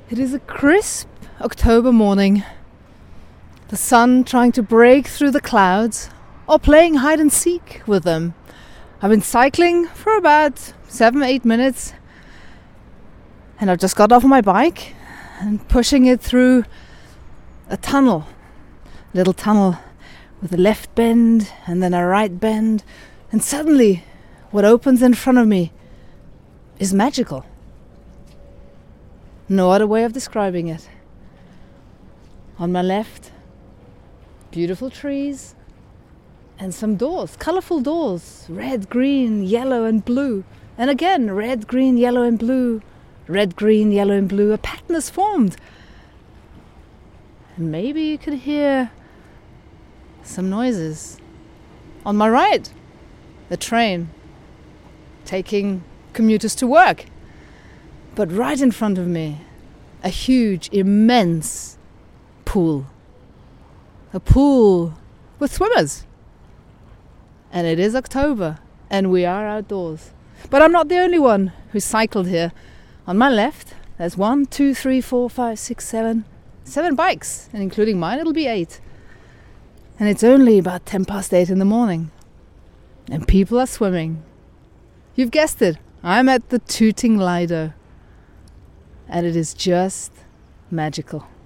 It is a crisp October morning. The sun trying to break through the clouds or playing hide and seek with them. I've been cycling for about 7-8 minutes and I've just got off my bike and pushing it through a tunnel. Little tunnel with a left bend and then a right bend, and suddenly what opens in front of me is magical. No other way of describing it. On my left, beautiful trees and some doors, colorful doors, red, green, yellow and blue. And again, red, green, yellow and blue, red, green, yellow and blue. A pattern is formed. And maybe you could hear some noises. On my right, the train taking commuters to work. But right in front of me, a huge, immense pool. A pool with swimmers. And it is October, and we are outdoors. But I'm not the only one who cycled here. On my left, there's 1, 2, 3, 4, 5, 6, 7 bikes, and including mine, it'll be 8. And it's only about 8:10 in the morning. And people are swimming. You've guessed it, I'm at the Tooting Lido. And it is just magical.